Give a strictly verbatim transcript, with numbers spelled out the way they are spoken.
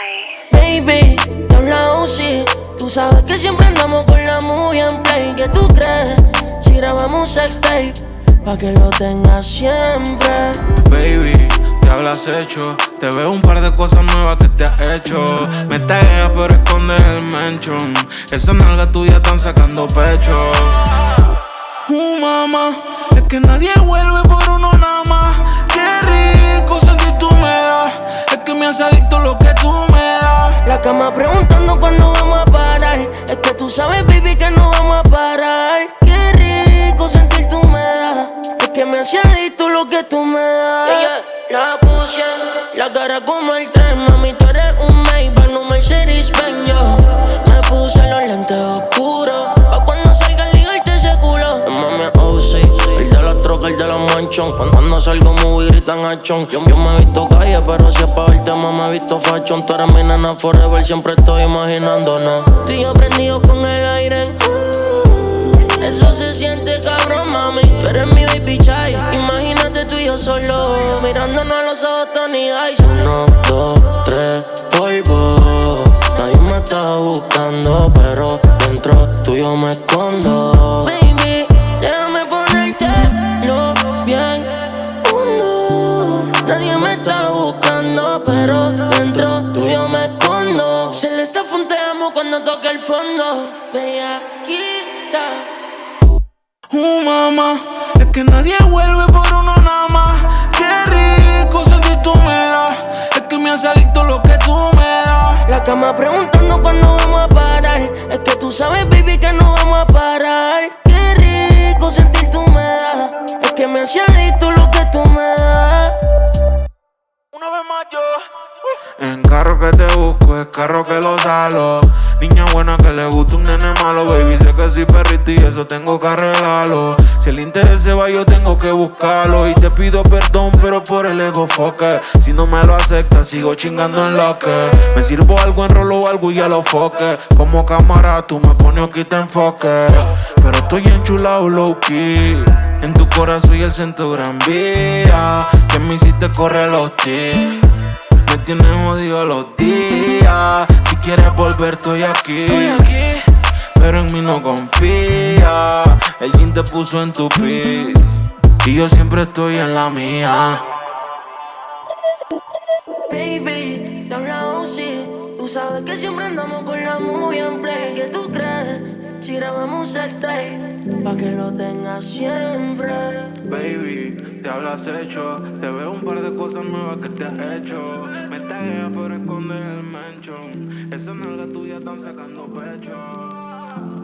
Baby, te habla Uzi. Tú sabes que siempre andamos con la muy en play. ¿Qué tú crees? Si grabamos un sextape, pa' que lo tengas siempre. Baby, te hablas hecho. Te veo un par de cosas nuevas que te has hecho. Me tagueas pero escondes el mention. Esas nalgas tuyas están sacando pecho. Uh, mamá, es que nadie vuelve por uno nada más. Qué rico sentir tú me das. Es que me hace adicto lo que tú me das. La cama preguntando cuándo vamos a parar. Es que tú sabes, baby, que no vamos a parar. Qué rico sentir tú me das. Es que me hace adicto lo que tú me das. Yeah, yeah, la puse, la cara como el tren. Mami, tú eres un Maybach, no Mercedes Benz. Yo me puse los lentes oscuros pa' cuando salga el ligarte ese culo. Mami, oh sí, el de la troca, el de la manchón. Cuando salgo muy gritan achón. Yo, yo me he visto calle, pero si es pa' verte más me he visto fashion. Tú eres mi nena forever, siempre estoy imaginándonos. Tú y yo prendidos con el aire. uh, Eso se siente cabrón, mami. Tú eres mi baby chai. Imagínate tú y yo solo, mirándonos a los ojos, Tony Dice. Uno, dos, tres, polvo. Nadie me está buscando, pero dentro tuyo me escondo. Baby, déjame ponértelo bien. Uno, nadie me está buscando, pero dentro tuyo me escondo. Se les afonteamos cuando toque el fondo. Bellaquita. Uh, mamá, es que nadie vuelve por uno nada más. Qué rico sentir tú me das. Es que me hace adicto lo que tú me das. La cama preguntando cuándo vamos a parar. Es que tú sabes, baby, que no vamos a parar. Qué rico sentir tú me das. Es que me hace adicto lo que tú me das. Una vez más yo. En carro que te busco, es carro que lo salo. Niña buena que le gusta un nene malo. Baby, sé que soy perrito y eso tengo que arreglarlo. Si el interés se va, yo tengo que buscarlo. Y te pido perdón, pero por el ego foque. Si no me lo aceptas, sigo chingando en lo que me sirvo algo, enrolo o algo y ya lo foque. Como cámara, tú me pones aquí te enfoque. Pero estoy enchulado low key. En tu corazón y el centro gran vía. Que me hiciste correr los tips. Me tienes jodido los días. Si quieres volver, estoy aquí. Pero en mí no confía. El jean te puso en tu piel y yo siempre estoy en la mía. Baby, te habla Uzi. Tú sabes que siempre andamos con la muy en play. ¿Qué tú crees? Si grabamos un sextape, pa' que lo tengas siempre. Baby, te hablas hecho. Te veo un par de cosas nuevas que te has hecho. Me tagueas por esconder el mention. Esas nalgas tuyas están sacando pecho.